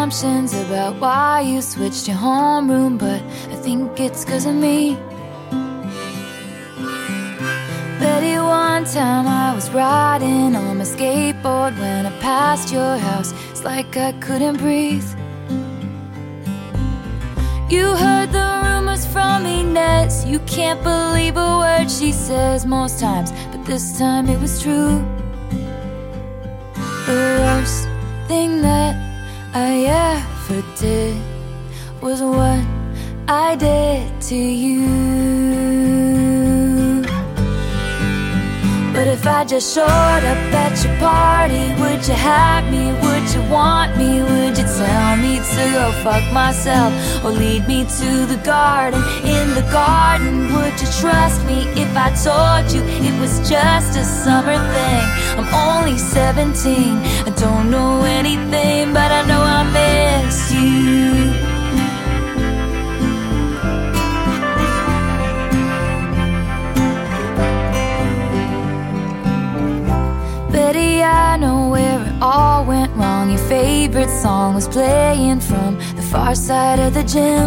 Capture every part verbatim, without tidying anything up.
assumptions about why you switched your homeroom, but I think it's 'cause of me. Betty, one time I was riding on my skateboard when I passed your house. It's like I couldn't breathe. You heard the rumors from Inez. You can't believe a word she says most times, but this time it was true. The worst thing that I ever did was what I did to you. But if I just showed up at your party, would you have me? Would you want me? Would you tell me to go fuck myself or lead me to the garden? In the garden, would you trust me if I told you it was just a summer thing? I'm only seventeen, I don't know anything, but I know I miss you. Betty, I know where it all went wrong. Your favorite song was playing from the far side of the gym.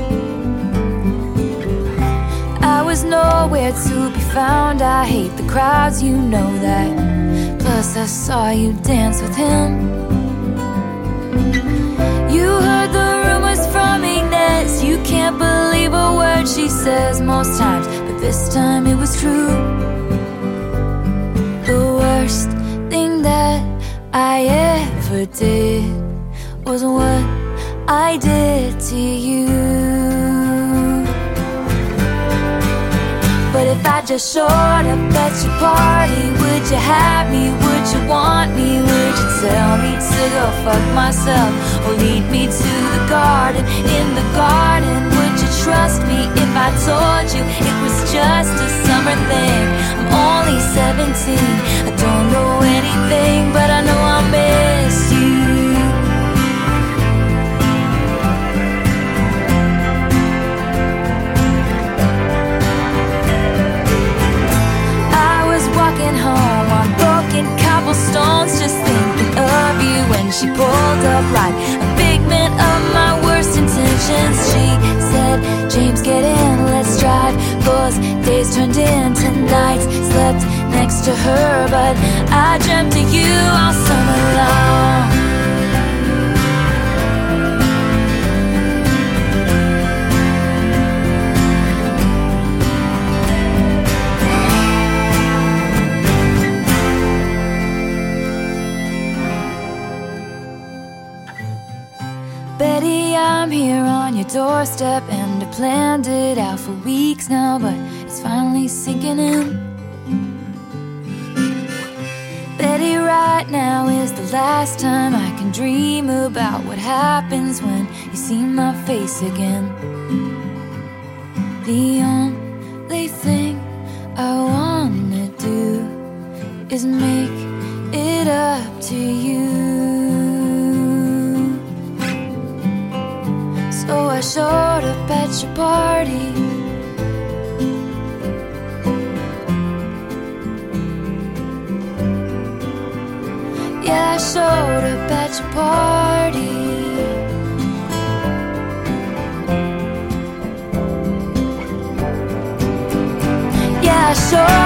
I was nowhere to be found. I hate the crowds, you know that. Plus I saw you dance with him. You heard the rumors from Inez. You can't believe a word she says most times, but this time it was true. The worst thing that I ever did was what I did to you. But if I just showed up at your party, would you have me? Would you want me? Would you tell me to go fuck myself or lead me to the garden? In the garden, would you trust me if I told you it was just a summer thing? I'm only seventeen, I don't know anything, but I know I miss you. Walking home on broken cobblestones, just thinking of you when she pulled up like a figment of my worst intentions. She said, James, get in, let's drive. Those days turned into nights. Slept next to her, but I dreamt of you all summer long. Betty, I'm here on your doorstep, and I planned it out for weeks now, but it's finally sinking in. Betty, right now is the last time I can dream about what happens when you see my face again. The only thing I wanna do is make it up to you. So I showed up at your party. Yeah, I showed up at your party. Yeah, I showed